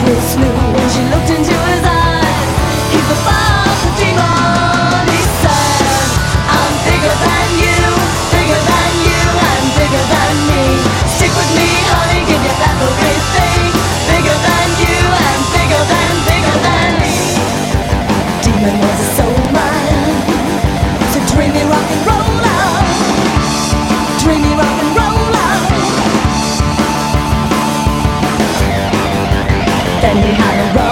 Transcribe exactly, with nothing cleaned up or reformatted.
Darkness knew when she looked into his eyes. He's the boss, the demon, he said. I'm bigger than you, bigger than you, and bigger than me. Stick with me, honey, give you everything. Bigger than you, and bigger than, bigger than me. Demon was a soul man, so dreamy rock and roll out. Dreamy rock and roll out. Then he had a run.